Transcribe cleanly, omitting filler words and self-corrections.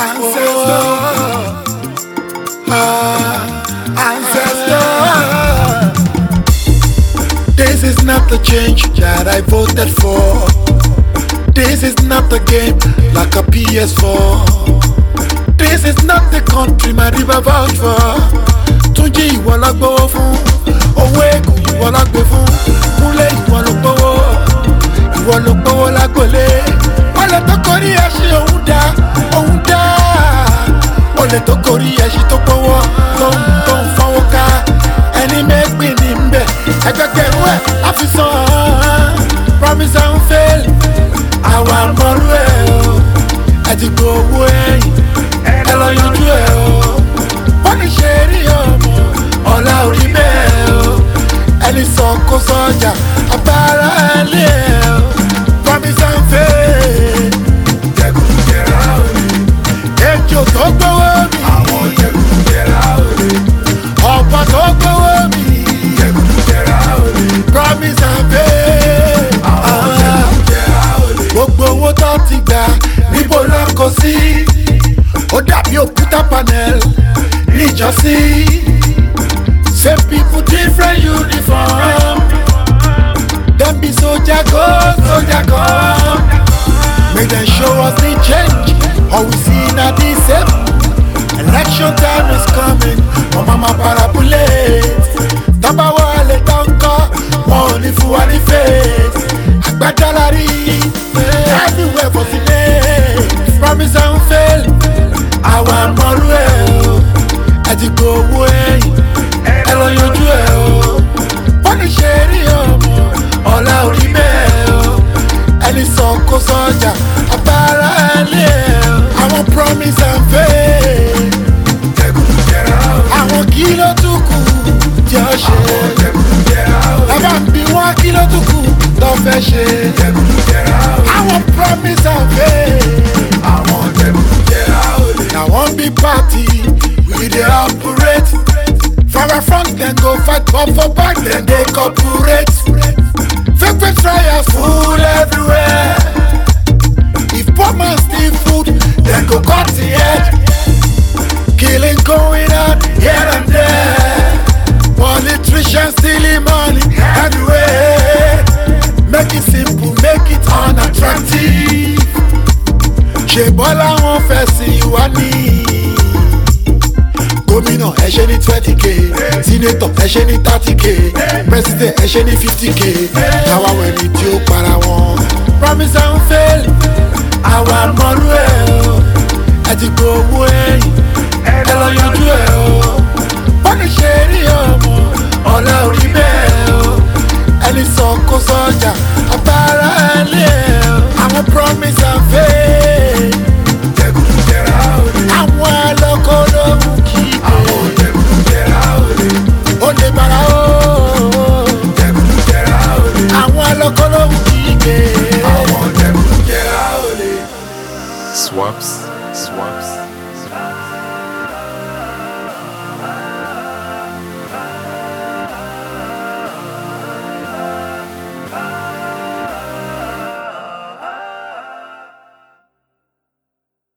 Ancestor, ancestor. This is not the change that I voted for. This is not the game like a PS4. This is not the country my river vouch for. Túnjí ìwọ la gbowó fún, owó èkó ìwọ la gbé fún, Kúnlé ìwọ ló gbowó lágbólé. Olè tó korí ẹṣin òun dá, olè tó korí ẹṣin tó gbowó tó ń fọwọ́ ká. Ẹni mẹ́gbìn ní ń bẹ̀, ẹgbẹgbẹ̀rún ẹ̀ láfi san. Promise and fail, àwa mọ̀rú ẹ̀ o. Ẹ ti gbowó ẹ̀yìn, ẹ lọ yanjú ẹ̀ o. Wọ́n ní ṣe rí ọmọ ọ̀la orí bẹ́ẹ̀ o. Ẹni sọ kó sọjà abára ẹlẹ́ ẹ̀ o. Promise and fail, jẹkùjẹrà òní. Ejò tó gbowó mi, àwọn jẹkùjẹrà òní. Ọ̀pọ̀ tó gbowó mi, jẹkùjẹrà òní. Promise and fail, àwọn jẹkùjẹrà òní. Gbogbo owó tó ti gbà níbo ló kó sí? Ó dàbí òkúta panel níjọ́sí. Same people, different uniform. Them be soldier go, soldier come. Make them show us the change. All we see now the same. Election time is coming. My mama parabulate. Tamba wale tanka, money for the face. Agbadalari, everywhere for the name. Promise and fail. Our moral, I just go away. Hello, you do. Only shady all out email. And it's so close on ya. I want promise and fail. I want kilo to cool. Just I want be 1 kilo to cool. Don't fetch it. I want promise and fail. I want them to get out. Now one big party, we dey operate. From our front then go fight, but for back then they cooperate. Fake trials full everywhere. If poor man steal food, then go cut the head. Killing going on here and there. Politicians stealing money everywhere. Make it simple, make it unattractive. Ṣé Bọ́lá wọn fẹ́ sí wa ní? Gómìnà ẹ ṣe ní 20k, sínétọ̀ ẹ ṣe ní 30k, president ẹ ṣe ní 50k, káwá wẹ̀ni tí ó para wọn. Promise and fail, àwa mọ̀rú ẹ̀ o. Ẹ ti gbowó ẹ̀yìn, ẹ lọ yanjú ẹ̀ o. Wọ́n ní ṣe rí ọmọ ọ̀la orí bẹ́ẹ̀ o. Ẹni sọ kó sọjà abára ẹlẹ́ ẹ̀ o. Àwọn promise and fail. Àwọn ẹlọ́kọ̀ ló mú kí pé. Ó lè bára o. Àwọn ẹlọ́kọ̀ ló mú kí pé. Swaps.